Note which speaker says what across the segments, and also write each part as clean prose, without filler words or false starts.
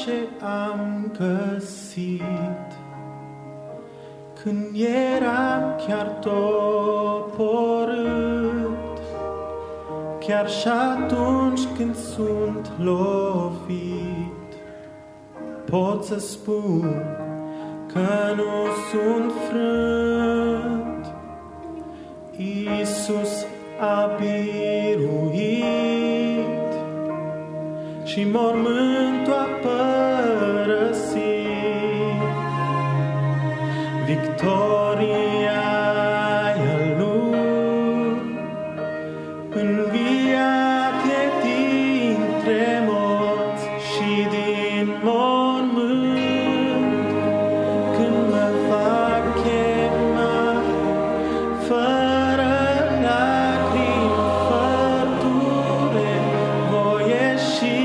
Speaker 1: ce am găsit. Când eram chiar doborât, chiar și atunci când sunt lovit, pot să spun că nu sunt frânt. Iisus a biruit și mormântul a părăsit. Victoria e a Lui, înviat e dintre morți și din mormânt. Când mă va chema, fără lacrimi, fără dureri, voi ieși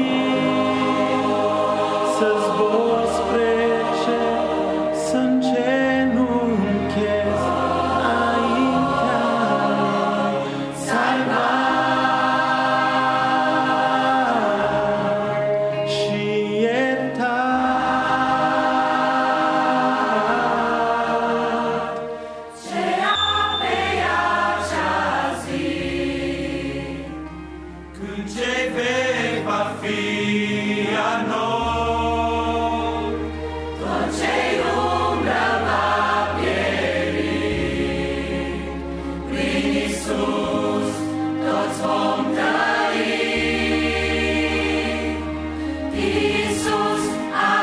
Speaker 1: să zbor spre cer, să îngenunchez înaintea Lui, salvat și iertat.
Speaker 2: Ce abia acea zi,
Speaker 3: Când cei vechi va fi a noi,
Speaker 2: tot ce-i umbră va pieri. Prin Iisus toți vom trăi. Iisus a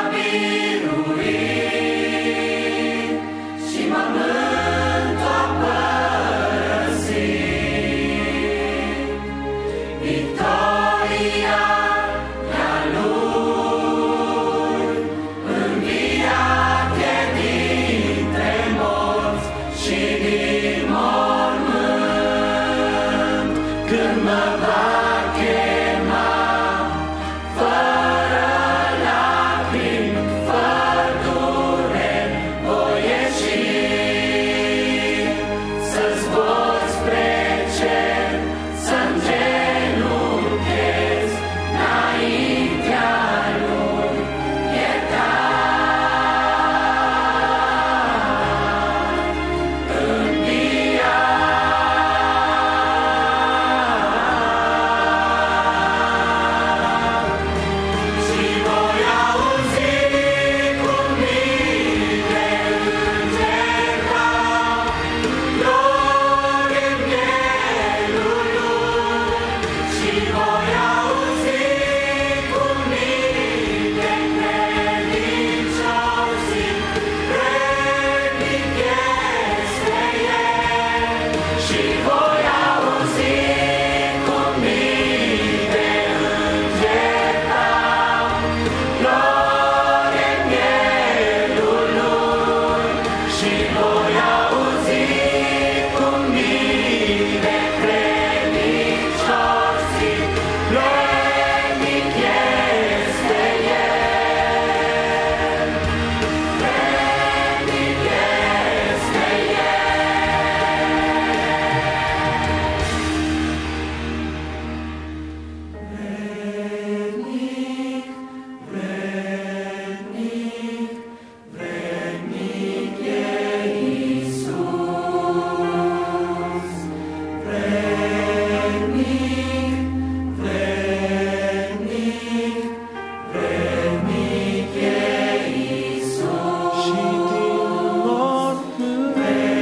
Speaker 2: biruit și mormântul a părăsit. Victoria e a Lui, înviat e dintre morți și din mormânt. Când mă va chema, fără lacrimi, fără dureri, voi ieși să zbor spre cer, să îngenunchez înaintea Lui, iertat, înviat. Și voi auzi cum mine îngeri dau glori în mielul Lui. Și voi auzi cum mine credincioși, vrednic este El. Și voi auzi cum mine îngeri dau glori în mielul Lui. Și voi auzi cum mine credincioși, vrednic este El. Vrednic este vrednic e Iisus. Vrednic e Iisus.
Speaker 1: Și din mormânt,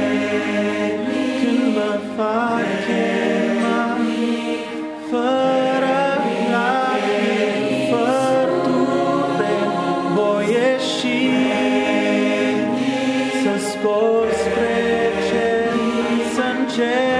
Speaker 1: când mă va chema, fără lacrimi, fără dureri, voi ieși să zbor spre cer, să încerc